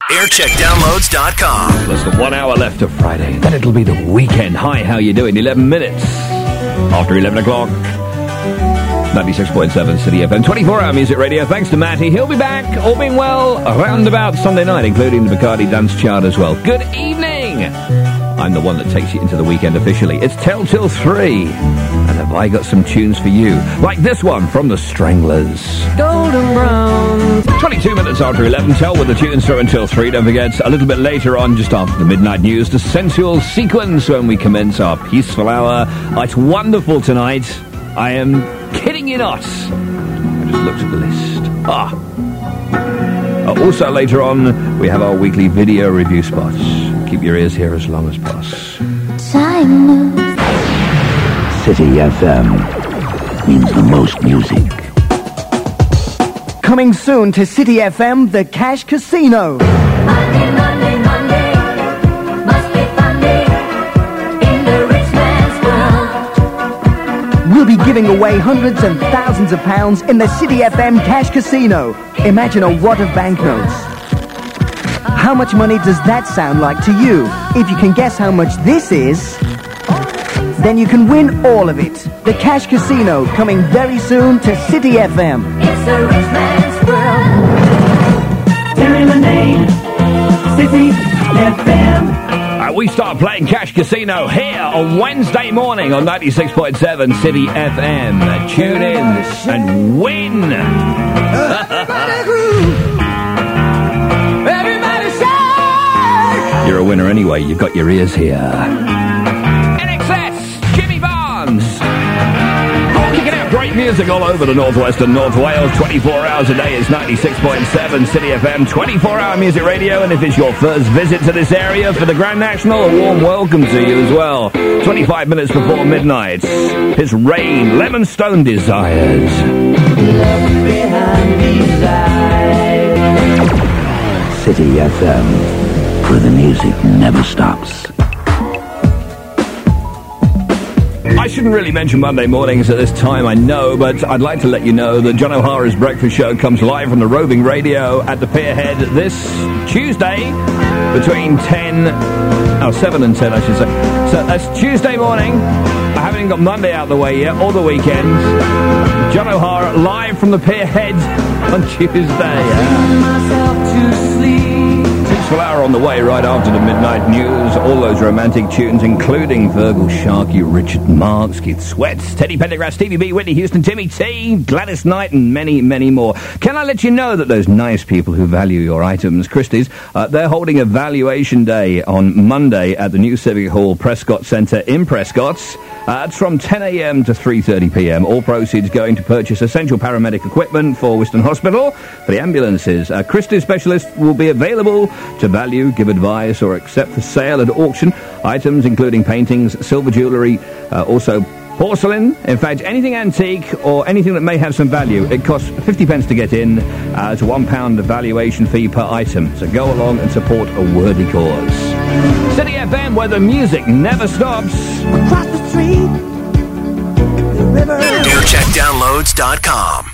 aircheckdownloads.com. There's the 1 hour left of Friday. Then it'll be the weekend. Hi, how you doing? 11 minutes after 11 o'clock. 96.7 City FM. 24-hour music radio. Thanks to Matty. He'll be back, all being well, around about Sunday night, including the Bacardi Dance Chart as well. Good evening. I'm the one that takes you into the weekend officially. It's Tell Till 3. And have I got some tunes for you? Like this one from the Stranglers. Golden Brown. 22 minutes after 11. Tell with the tunes through until 3. Don't forget, a little bit later on, just after the midnight news, the sensual sequence when we commence our peaceful hour. Oh, it's wonderful tonight. I am kidding you not. I just looked at the list. Also later on, we have our weekly video review spots. Keep your ears here as long as possible. City FM means the most music. Coming soon to City FM, the Cash Casino. Monday, Monday, Monday, must be Monday in the rich man's world. We'll be giving away hundreds and thousands of pounds in the City FM Cash Casino. Imagine a wad of banknotes. How much money does that sound like to you? If you can guess how much this is, then you can win all of it. The Cash Casino, coming very soon to City FM. It's a rich man's world. Terry Lane, City FM. We start playing Cash Casino here on Wednesday morning on 96.7 City FM. Tune in and win. Everybody shout! You're a winner anyway. You've got your ears here. NXS, Jimmy Barnes. Kicking out great music all over the Northwest and North Wales. 24 hours a day is 96.7 City FM. 24-hour music radio. And if it's your first visit to this area for the Grand National, a warm welcome to you as well. 25 minutes before midnight. It's Rain, Lemon Stone Desires. Left behind these eyes. City FM, where the music never stops. I shouldn't really mention Monday mornings at this time, I know, but I'd like to let you know that John O'Hara's Breakfast Show comes live from the Roving Radio at the Pierhead this Tuesday between 7 and 10, I should say. So that's Tuesday morning. I haven't even got Monday out of the way yet, or the weekend. John O'Hara live from the Pierhead on Tuesday. Peaceful hour on the way right after the midnight news. All those romantic tunes, including Virgil Sharkey, Richard Marx, Keith Sweats, Teddy Pendergrass, Stevie B, Whitney Houston, Timmy T, Gladys Knight, and many, many more. Can I let you know that those nice people who value your items, Christie's, they're holding a valuation day on Monday at the new Civic Hall Prescott Centre in Prescott. It's from 10 a.m. to 3:30 p.m. All proceeds going to purchase essential paramedic equipment for Wiston Hospital, for the ambulances. Christie's specialists will be available to value, give advice, or accept for sale at auction items including paintings, silver jewellery, also porcelain. In fact, anything antique or anything that may have some value. It costs 50 pence to get in. It's a £1 valuation fee per item. So go along and support a worthy cause. City FM, where the music never stops. Across the street, the river. aircheckdownloads.com.